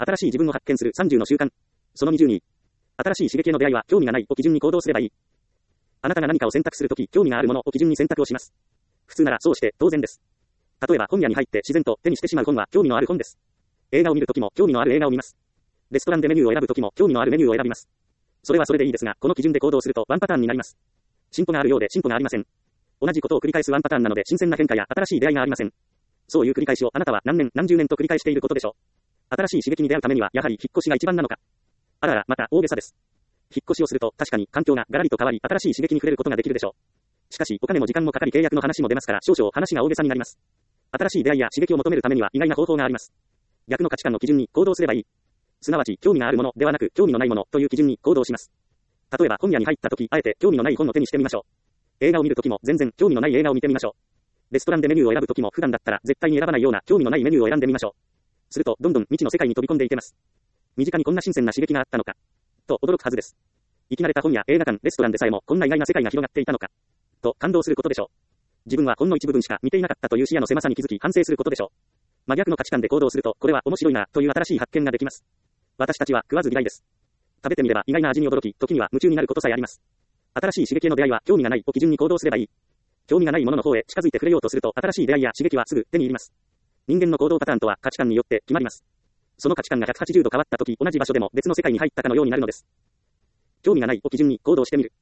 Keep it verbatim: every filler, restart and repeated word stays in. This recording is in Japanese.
新しい自分を発見するさんじゅうの習慣。そのにじゅうに。新しい刺激への出会いは興味がないを基準に行動すればいい。あなたが何かを選択するとき、興味があるものを基準に選択をします。普通ならそうして当然です。例えば本屋に入って自然と手にしてしまう本は興味のある本です。映画を見るときも興味のある映画を見ます。レストランでメニューを選ぶときも興味のあるメニューを選びます。それはそれでいいですが、この基準で行動するとワンパターンになります。進歩があるようで進歩がありません。同じことを繰り返すワンパターンなので新鮮な変化や新しい出会いがありません。そういう繰り返しをあなたは何年何十年と繰り返していることでしょう。新しい刺激に出会うためにはやはり引っ越しが一番なのか。あらら、また大げさです。引っ越しをすると確かに環境がガラリと変わり新しい刺激に触れることができるでしょう。しかしお金も時間もかかり契約の話も出ますから少々話が大げさになります。新しい出会いや刺激を求めるためには意外な方法があります。逆の価値観の基準に行動すればいい。すなわち興味があるものではなく興味のないものという基準に行動します。例えば本屋に入った時あえて興味のない本を手にしてみましょう。映画を見るときも全然興味のない映画を見てみましょう。レストランでメニューを選ぶときも普段だったら絶対に選ばないような興味のないメニューを選んでみましょう。するとどんどん未知の世界に飛び込んでいけます。身近にこんな新鮮な刺激があったのかと驚くはずです。生き慣れた本や映画館、レストランでさえもこんな意外な世界が広がっていたのかと感動することでしょう。自分はほんの一部分しか見ていなかったという視野の狭さに気づき反省することでしょう。真逆の価値観で行動するとこれは面白いなという新しい発見ができます。私たちは食わず嫌いです。食べてみれば意外な味に驚き、時には夢中になることさえあります。新しい刺激への出会いは興味がないを基準に行動すればいい。興味がないものの方へ近づいて触れようとすると新しい出会いや刺激はすぐ手に入ります。人間の行動パターンとは価値観によって決まります。その価値観がひゃくはちじゅうど変わった時同じ場所でも別の世界に入ったかのようになるのです。興味がないを基準に行動してみる。